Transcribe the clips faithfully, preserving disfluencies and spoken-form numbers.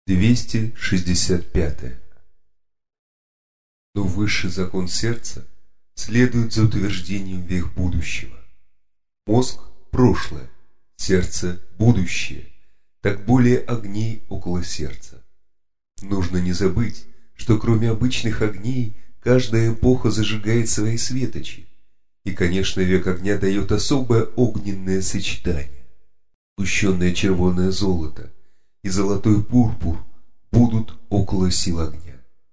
двести шестьдесят пятое. Но высший закон сердца следует за утверждением век будущего. Мозг – прошлое, сердце – будущее, так более огней около сердца. Нужно не забыть, что кроме обычных огней каждая эпоха зажигает свои светочи, и, конечно, век огня дает особое огненное сочетание. Сгущенное червоное золото и золотой пурпур будут около сил огня.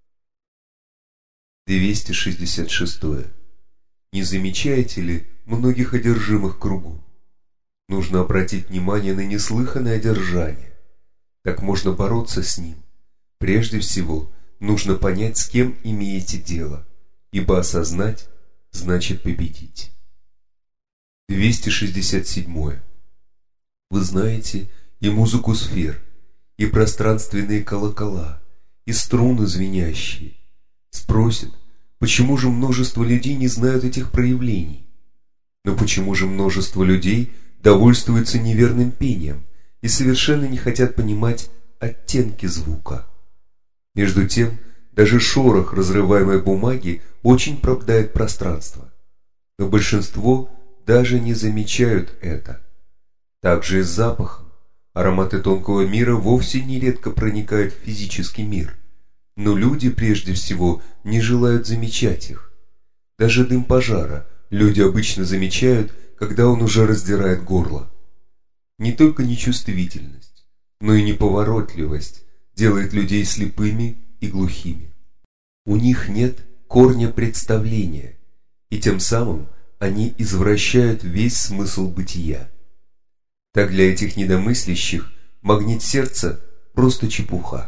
двести шестьдесят шестое. Не замечаете ли многих одержимых кругом? Нужно обратить внимание на неслыханное одержание. Так можно бороться с ним. Прежде всего, нужно понять, с кем имеете дело, ибо осознать значит победить. двести шестьдесят седьмое. Вы знаете и музыку сфер, и пространственные колокола, и струны звенящие. Спросят, почему же множество людей не знают этих проявлений? Но почему же множество людей довольствуются неверным пением и совершенно не хотят понимать оттенки звука? Между тем, даже шорох разрываемой бумаги очень пробдает пространство, но большинство даже не замечают это. Так же и с запахом. Ароматы тонкого мира вовсе нередко проникают в физический мир, но люди прежде всего не желают замечать их. Даже дым пожара люди обычно замечают, когда он уже раздирает горло. Не только нечувствительность, но и неповоротливость делает людей слепыми и глухими. У них нет корня представления, и тем самым они извращают весь смысл бытия. Так для этих недомыслящих магнит сердца просто чепуха.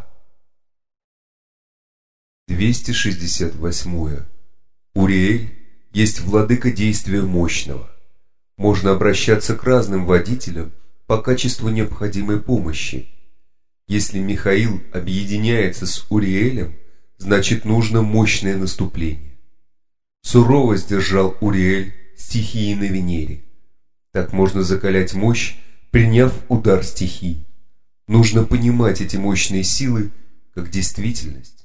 двести шестьдесят восьмое. Уриэль есть владыка действия мощного. Можно обращаться к разным водителям по качеству необходимой помощи. Если Михаил объединяется с Уриэлем, значит нужно мощное наступление. Сурово сдержал Уриэль стихии на Венере. Так можно закалять мощь, приняв удар стихий. Нужно понимать эти мощные силы как действительность.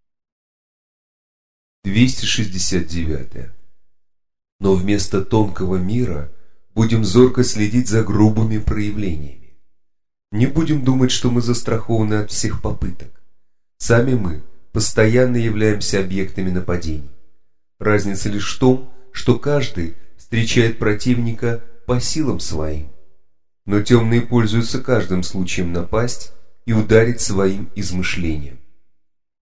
двести шестьдесят девятое. Но вместо тонкого мира будем зорко следить за грубыми проявлениями. Не будем думать, что мы застрахованы от всех попыток. Сами мы постоянно являемся объектами нападений. Разница лишь в том, что каждый встречает противника по силам своим. Но темные пользуются каждым случаем напасть и ударить своим измышлением.